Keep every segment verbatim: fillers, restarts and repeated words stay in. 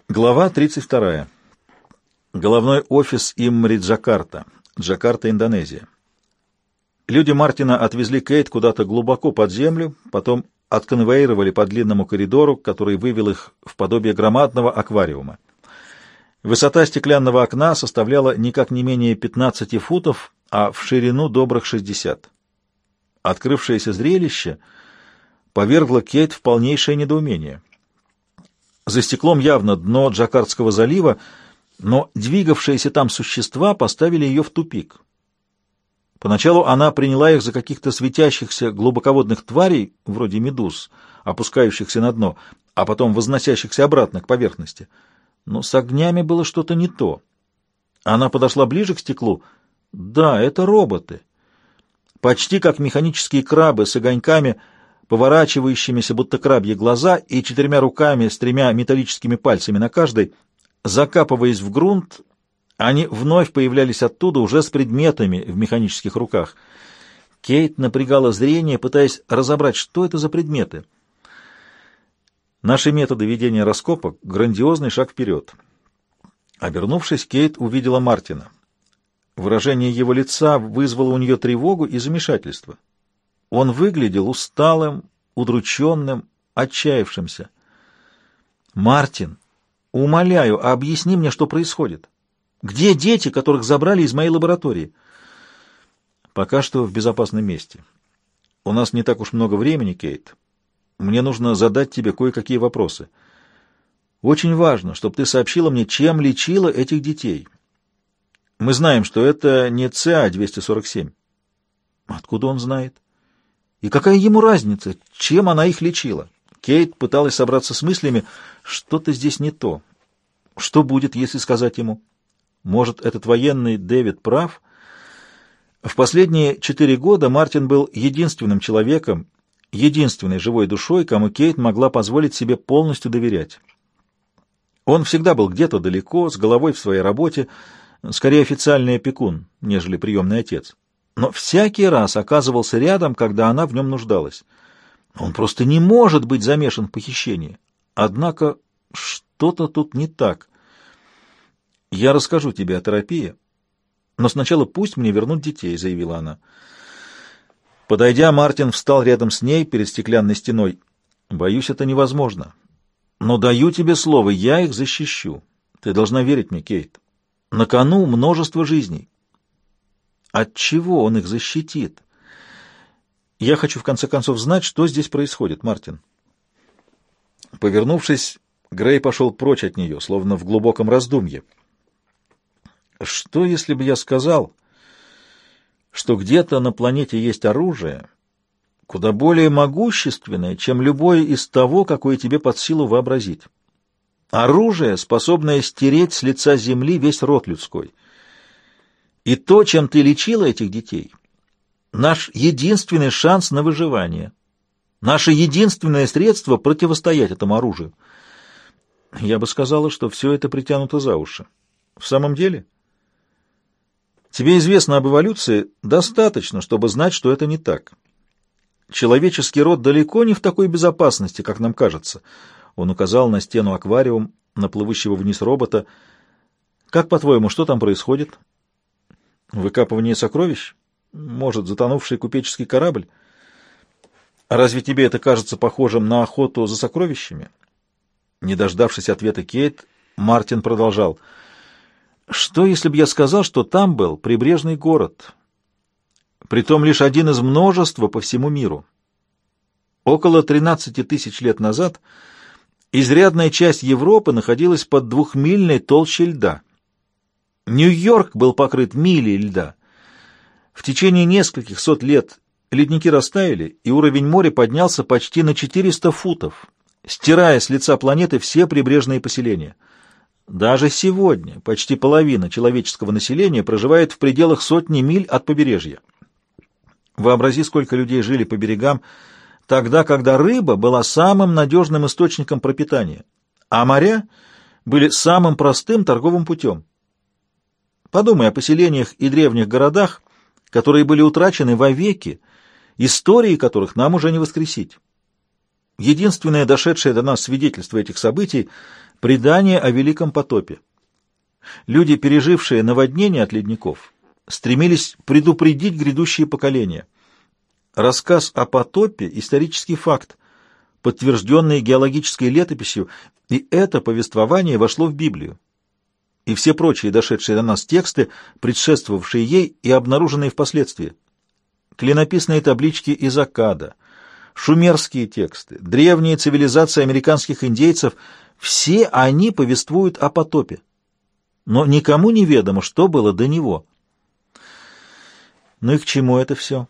Глава тридцать вторая. Головной офис Иммри Джакарта. Джакарта, Индонезия. Люди Мартина отвезли Кейт куда-то глубоко под землю, потом отконвоировали по длинному коридору, который вывел их в подобие громадного аквариума. Высота стеклянного окна составляла никак не менее пятнадцати футов, а в ширину добрых шестьдесят. Открывшееся зрелище повергло Кейт в полнейшее недоумение. За стеклом явно дно Джакартского залива, но двигавшиеся там существа поставили ее в тупик. Поначалу она приняла их за каких-то светящихся глубоководных тварей, вроде медуз, опускающихся на дно, а потом возносящихся обратно к поверхности. Но с огнями было что-то не то. Она подошла ближе к стеклу. Да, это роботы. Почти как механические крабы с огоньками, поворачивающимися, будто крабьи глаза, и четырьмя руками с тремя металлическими пальцами на каждой. Закапываясь в грунт, они вновь появлялись оттуда уже с предметами в механических руках. Кейт напрягала зрение, пытаясь разобрать, что это за предметы. Наши методы ведения раскопок — грандиозный шаг вперед. Обернувшись, Кейт увидела Мартина. Выражение его лица вызвало у нее тревогу и замешательство. Он выглядел усталым, удрученным, отчаявшимся. «Мартин, умоляю, объясни мне, что происходит. Где дети, которых забрали из моей лаборатории?» «Пока что в безопасном месте. У нас не так уж много времени, Кейт. Мне нужно задать тебе кое-какие вопросы. Очень важно, чтобы ты сообщила мне, чем лечила этих детей. Мы знаем, что это не Ц А двести сорок семь. Откуда он знает? И какая ему разница, чем она их лечила? Кейт пыталась собраться с мыслями. Что-то здесь не то. Что будет, если сказать ему? Может, этот военный Дэвид прав? В последние четыре года Мартин был единственным человеком, единственной живой душой, кому Кейт могла позволить себе полностью доверять. Он всегда был где-то далеко, с головой в своей работе, скорее официальный опекун, нежели приемный отец. Но всякий раз оказывался рядом, когда она в нем нуждалась. Он просто не может быть замешан в похищении. Однако что-то тут не так. «Я расскажу тебе о терапии, но сначала пусть мне вернут детей», — заявила она. Подойдя, Мартин встал рядом с ней перед стеклянной стеной. «Боюсь, это невозможно. Но даю тебе слово, я их защищу. Ты должна верить мне, Кейт. На кону множество жизней». От чего он их защитит? Я хочу, в конце концов, знать, что здесь происходит, Мартин. Повернувшись, Грей пошел прочь от нее, словно в глубоком раздумье. Что, если бы я сказал, что где-то на планете есть оружие, куда более могущественное, чем любое из того, какое тебе под силу вообразить? Оружие, способное стереть с лица земли весь род людской. И то, чем ты лечила этих детей, наш единственный шанс на выживание, наше единственное средство противостоять этому оружию. Я бы сказала, что все это притянуто за уши. В самом деле? Тебе известно об эволюции достаточно, чтобы знать, что это не так. Человеческий род далеко не в такой безопасности, как нам кажется. Он указал на стену аквариум, на плывущего вниз робота. Как, по-твоему, что там происходит? Выкапывание сокровищ? Может, затонувший купеческий корабль? А разве тебе это кажется похожим на охоту за сокровищами? Не дождавшись ответа Кейт, Мартин продолжал. Что, если бы я сказал, что там был прибрежный город? Притом лишь один из множества по всему миру. Около тринадцати тысяч лет назад изрядная часть Европы находилась под двухмильной толщей льда. Нью-Йорк был покрыт милей льда. В течение нескольких сот лет ледники растаяли, и уровень моря поднялся почти на четыреста футов, стирая с лица планеты все прибрежные поселения. Даже сегодня почти половина человеческого населения проживает в пределах сотни миль от побережья. Вообрази, сколько людей жили по берегам тогда, когда рыба была самым надежным источником пропитания, а моря были самым простым торговым путем. Подумай о поселениях и древних городах, которые были утрачены вовеки, истории которых нам уже не воскресить. Единственное дошедшее до нас свидетельство этих событий Предание о Великом потопе. Люди, пережившие наводнение от ледников, стремились предупредить грядущие поколения. Рассказ о потопе — исторический факт, подтвержденный геологической летописью, и это повествование вошло в Библию. И все прочие дошедшие до нас тексты, предшествовавшие ей и обнаруженные впоследствии. Клинописные таблички из Аккада, шумерские тексты, древние цивилизации американских индейцев — все они повествуют о потопе. Но никому не ведомо, что было до него. Ну и к чему это все?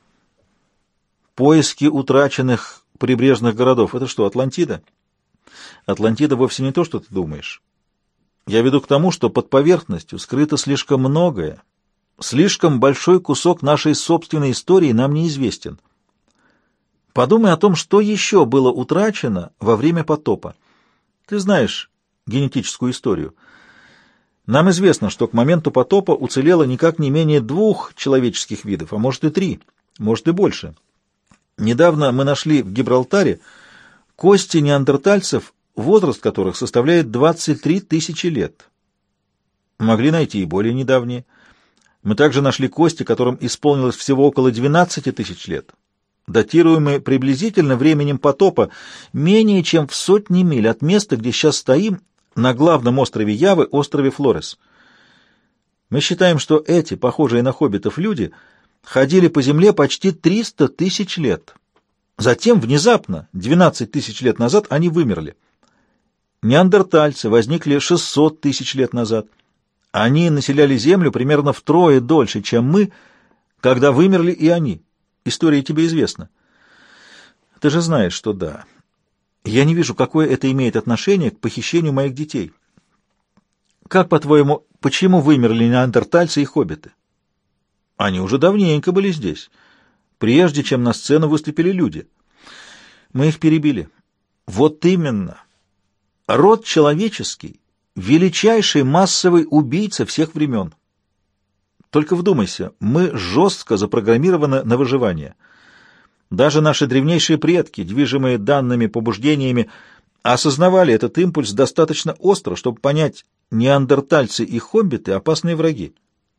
Поиски утраченных прибрежных городов — это что, Атлантида? Атлантида вовсе не то, что ты думаешь. Я веду к тому, что под поверхностью скрыто слишком многое. Слишком большой кусок нашей собственной истории нам неизвестен. Подумай о том, что еще было утрачено во время потопа. Ты знаешь генетическую историю. Нам известно, что к моменту потопа уцелело никак не менее двух человеческих видов, а может и три, может и больше. Недавно мы нашли в Гибралтаре кости неандертальцев, возраст которых составляет двадцать три тысячи лет. Могли найти и более недавние. Мы также нашли кости, которым исполнилось всего около двенадцати тысяч лет, датируемые приблизительно временем потопа, менее чем в сотни миль от места, где сейчас стоим, на главном острове Явы, острове Флорес. Мы считаем, что эти, похожие на хоббитов люди, ходили по земле почти триста тысяч лет. Затем, внезапно, двенадцать тысяч лет назад, они вымерли. Неандертальцы возникли шестьсот тысяч лет назад. Они населяли Землю примерно втрое дольше, чем мы, когда вымерли и они. История тебе известна. Ты же знаешь, что да. Я не вижу, какое это имеет отношение к похищению моих детей. Как, по-твоему, почему вымерли неандертальцы и хоббиты? Они уже давненько были здесь, прежде чем на сцену выступили люди. Мы их перебили. Вот именно. Род человеческий — величайший массовый убийца всех времен. Только вдумайся, мы жестко запрограммированы на выживание. Даже наши древнейшие предки, движимые данными побуждениями, осознавали этот импульс достаточно остро, чтобы понять, неандертальцы и хоббиты — опасные враги.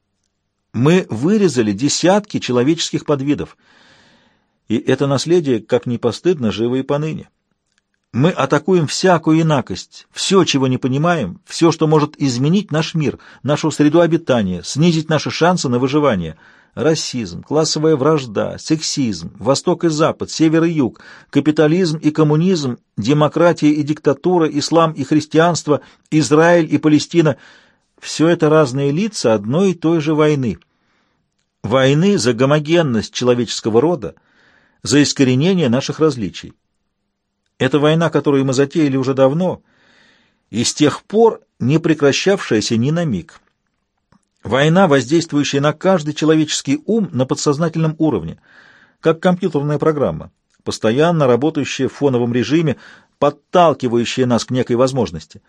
Мы вырезали десятки человеческих подвидов, и это наследие, как ни постыдно, живо и поныне. Мы атакуем всякую инакость, все, чего не понимаем, все, что может изменить наш мир, нашу среду обитания, снизить наши шансы на выживание. Расизм, классовая вражда, сексизм, Восток и Запад, Север и Юг, капитализм и коммунизм, демократия и диктатура, ислам и христианство, Израиль и Палестина — все это разные лица одной и той же войны. Войны за гомогенность человеческого рода, за искоренение наших различий. Это война, которую мы затеяли уже давно, и с тех пор не прекращавшаяся ни на миг. Война, воздействующая на каждый человеческий ум на подсознательном уровне, как компьютерная программа, постоянно работающая в фоновом режиме, подталкивающая нас к некой возможности.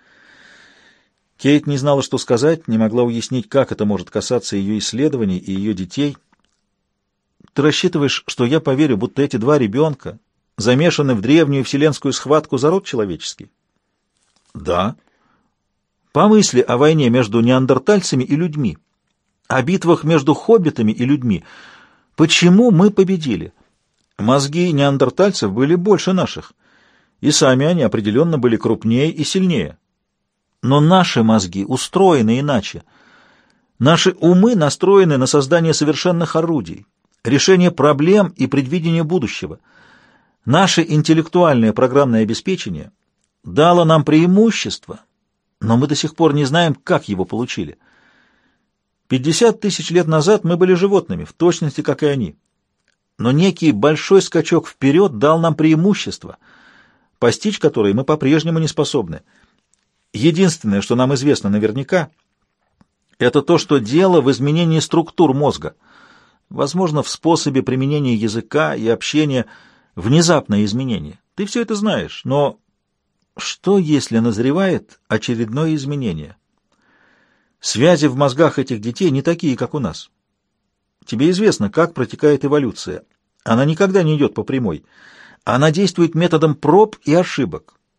Кейт не знала, что сказать, не могла уяснить, как это может касаться ее исследований и ее детей. «Ты рассчитываешь, что я поверю, будто эти два ребенка замешаны в древнюю вселенскую схватку за род человеческий?» «Да». «Помысли о войне между неандертальцами и людьми, о битвах между хоббитами и людьми. Почему мы победили? Мозги неандертальцев были больше наших, и сами они определенно были крупнее и сильнее. Но наши мозги устроены иначе. Наши умы настроены на создание совершенных орудий, решение проблем и предвидение будущего. Наше интеллектуальное программное обеспечение дало нам преимущество, но мы до сих пор не знаем, как его получили. Пятьдесят тысяч лет назад мы были животными, в точности, как и они. Но некий большой скачок вперед дал нам преимущество, постичь которое мы по-прежнему не способны. Единственное, что нам известно наверняка, это то, что дело в изменении структур мозга, возможно, в способе применения языка и общения, внезапное изменение. Ты все это знаешь, но что, если назревает очередное изменение? Связи в мозгах этих детей не такие, как у нас. Тебе известно, как протекает эволюция. Она никогда не идет по прямой. Она действует методом проб и ошибок.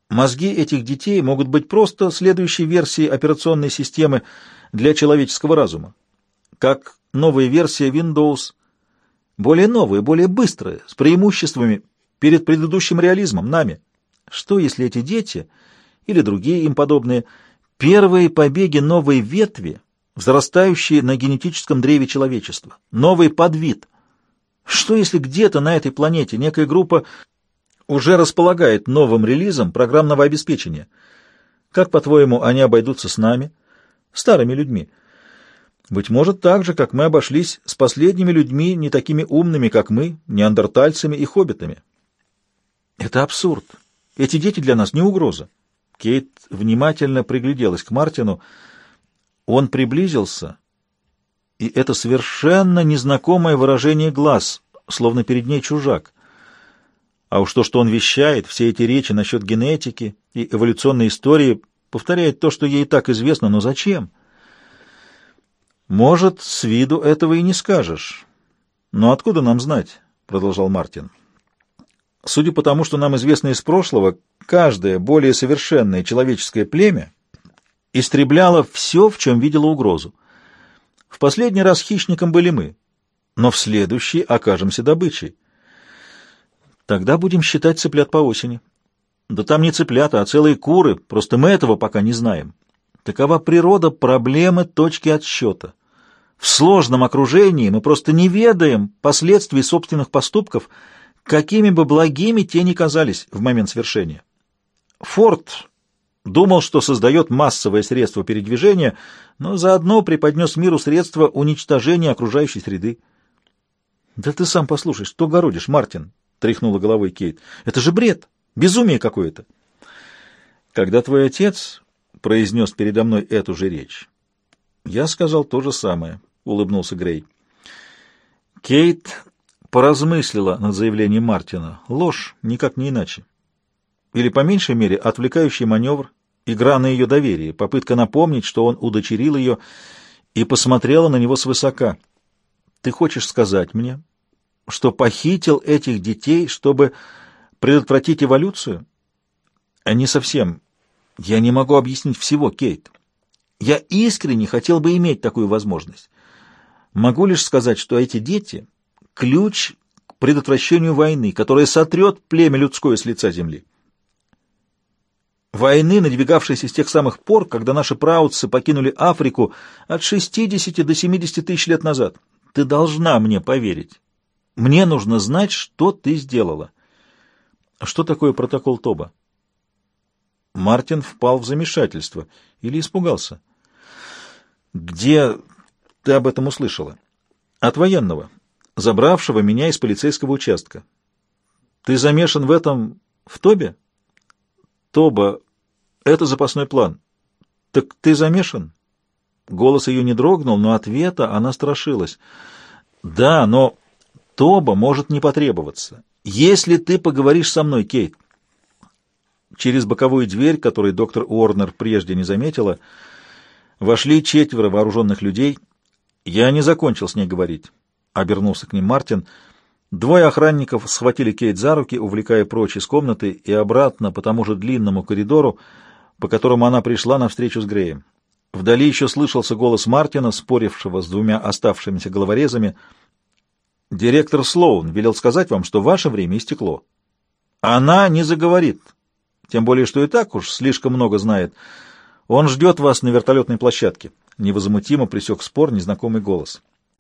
Мозги этих детей могут быть просто следующей версией операционной системы для человеческого разума, как новая версия Windows, более новая, более быстрая, с преимуществами перед предыдущим реализмом, нами. Что, если эти дети, или другие им подобные, первые побеги новой ветви, взрастающие на генетическом древе человечества, новый подвид? Что, если где-то на этой планете некая группа уже располагает новым релизом программного обеспечения? Как, по-твоему, они обойдутся с нами, старыми людьми? Быть может, так же, как мы обошлись с последними людьми, не такими умными, как мы, неандертальцами и хоббитами. Это абсурд. Эти дети для нас не угроза. Кейт внимательно пригляделась к Мартину. Он приблизился, и это совершенно незнакомое выражение глаз, словно перед ней чужак. А уж то, что он вещает, все эти речи насчет генетики и эволюционной истории, повторяет то, что ей и так известно, но зачем? «Может, с виду этого и не скажешь. Но откуда нам знать?» — продолжал Мартин. «Судя по тому, что нам известно из прошлого, каждое более совершенное человеческое племя истребляло все, в чем видело угрозу. В последний раз хищником были мы, но в следующий окажемся добычей. Тогда будем считать цыплят по осени. Да там не цыплята, а целые куры, просто мы этого пока не знаем. Такова природа проблемы точки отсчета. В сложном окружении мы просто не ведаем последствий собственных поступков, какими бы благими те ни казались в момент свершения. Форд думал, что создает массовое средство передвижения, но заодно преподнес миру средства уничтожения окружающей среды. — Да ты сам послушай, что городишь, Мартин? — тряхнула головой Кейт. — Это же бред, безумие какое-то. Когда твой отец произнес передо мной эту же речь, я сказал то же самое, — улыбнулся Грей. Кейт поразмыслила над заявлением Мартина. Ложь, никак не иначе. Или, по меньшей мере, отвлекающий маневр, игра на ее доверие, попытка напомнить, что он удочерил ее, и посмотрела на него свысока. «Ты хочешь сказать мне, что похитил этих детей, чтобы предотвратить эволюцию?» «А не совсем. Я не могу объяснить всего, Кейт. Я искренне хотел бы иметь такую возможность. Могу лишь сказать, что эти дети — ключ к предотвращению войны, которая сотрет племя людское с лица земли. Войны, надвигавшейся с тех самых пор, когда наши праотцы покинули Африку от шестидесяти до семидесяти тысяч лет назад. Ты должна мне поверить. Мне нужно знать, что ты сделала». Что такое протокол Тоба? Мартин впал в замешательство или испугался. «Где ты об этом услышала?» «От военного, забравшего меня из полицейского участка». «Ты замешан в этом в Тобе?» «Тоба — это запасной план». «Так ты замешан?» Голос ее не дрогнул, но ответа она страшилась. «Да, но Тоба может не потребоваться. Если ты поговоришь со мной, Кейт». Через боковую дверь, которую доктор Уорнер прежде не заметила, вошли четверо вооруженных людей. «Я не закончил с ней говорить», — обернулся к ним Мартин. Двое охранников схватили Кейт за руки, увлекая прочь из комнаты и обратно по тому же длинному коридору, по которому она пришла на встречу с Греем. Вдали еще слышался голос Мартина, спорившего с двумя оставшимися головорезами. «Директор Слоун велел сказать вам, что ваше время истекло. Она не заговорит, тем более, что и так уж слишком много знает. Он ждет вас на вертолетной площадке». Невозмутимо пресек спор незнакомый голос.